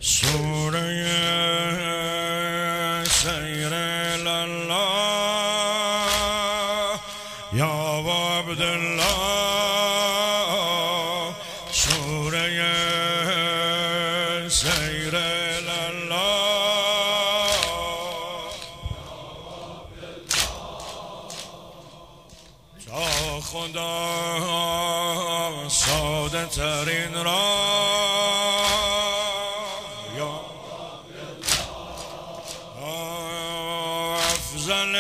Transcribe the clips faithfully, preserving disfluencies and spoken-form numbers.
سوره سیر الله یا عبدالله سوره سیر الله تا خدا ساده ترین را افضل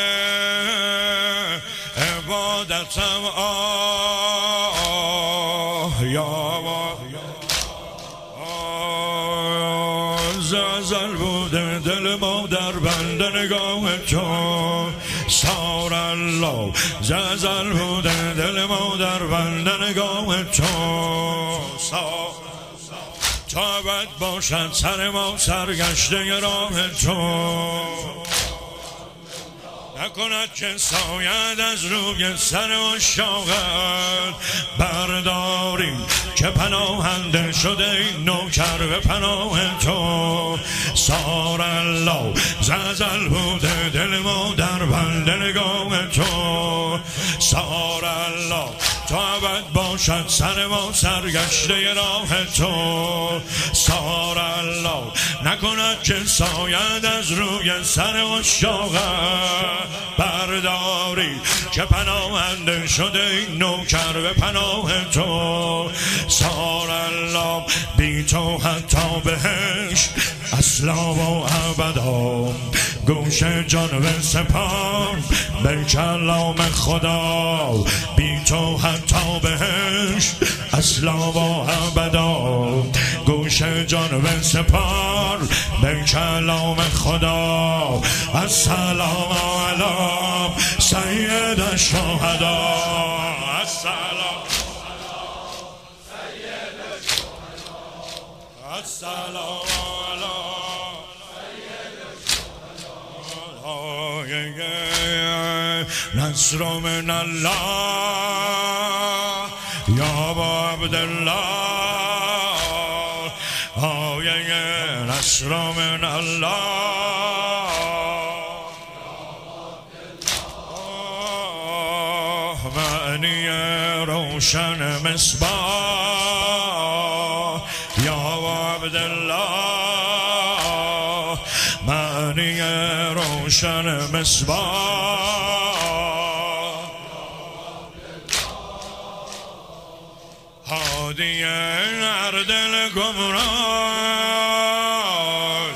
عبادتم آه یا زلزل بوده دل ما در بند نگاه تو سار الله زلزل بوده دل ما در بند نگاه تو سار تا بد باشد سر ما سرگشته راه تو نکند که ساید از روی سر عشاقت برداریم که پناهنده شده این نوکر به پناه تو سار الله زلزل بوده دل ما در بند نگاه تو سار الله تا ابد باشد سر ما سرگشته راه تو سار الله نکند که ساید از روی سر عشاقت برداری که پناهنده شده این نوکر به پناه تو سار الله بی تو حتی بهشت اصلا و ابدا گوش جان و سپار به کلام خدا بی تو حتی بهشت اصلا و ابدا گوش جان و سپار به کلام خدا السلام علی سید الشهدا السلام سید الشهدا السلام علی سید الشهدا نصر من الله یا عبدالله آیه نصر من الله معنی روشن مصباح یا عبدالله معنی روشن مصباح هادی اردل گمراه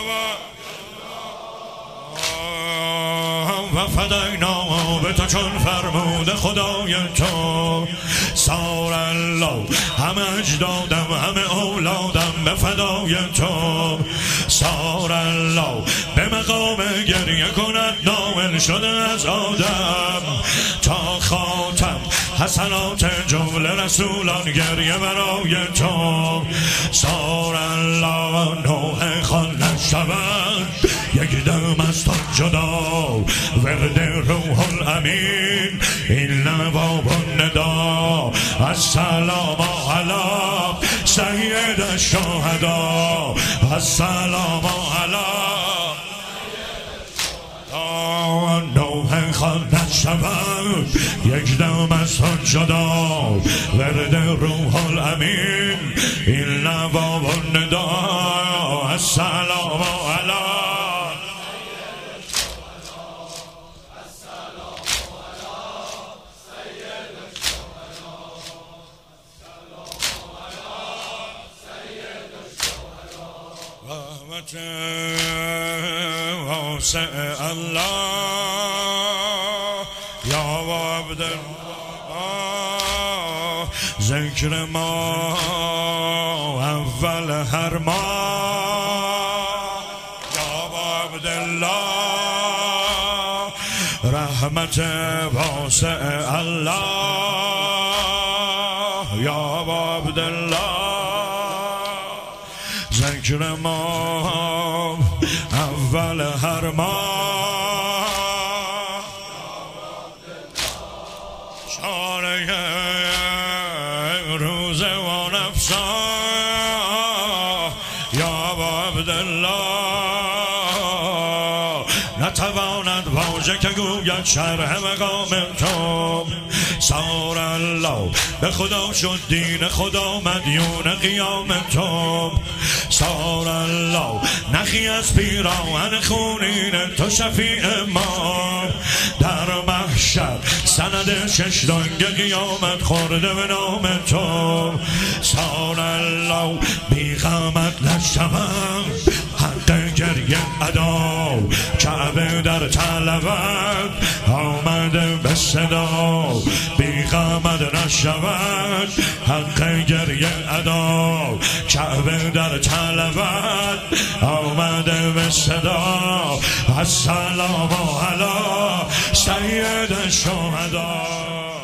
و فدینا به تو چون فرمود خدای تو سار الله همه اجدادم همه اولادم به فدای تو سار الله به مقام گریه کند نائل شده از آدم تا خاتم حسنات جمله رسولان گریه برای تو سار الله نوح خان نشود یک دم از تو جدا ورد روح الامین این نواب الندا السلام علی سید الشهدا السلام علی نوح خان نشود یک دم از تو جدا ورد روح الامین این نواب الندا السلام علی رحمت واسع الله یا عبدالله ذکر ما اول هر ماه یا عبدالله رحمت واسع الله یا عبدالله ذکر ما اول هر ماه چاره روز و نفسا یا ابا عبدالله نتواند واژه که گوید شرح مقام تو. سار الله به خدا شد دین خدا مدیون قیام تو. سار الله نخی از پیراهن خونین تو شفیع ما. در محشر سند ششدانگ قیامت خورده به نام تو. سار الله بی غمت نشتم حق گریه ادا. کعبه در طلبت آمده به صدا. بی غمت نشود حق گریه ادا. کعبه در طلبت آمده به صدا. السلام علی سید الشهدا.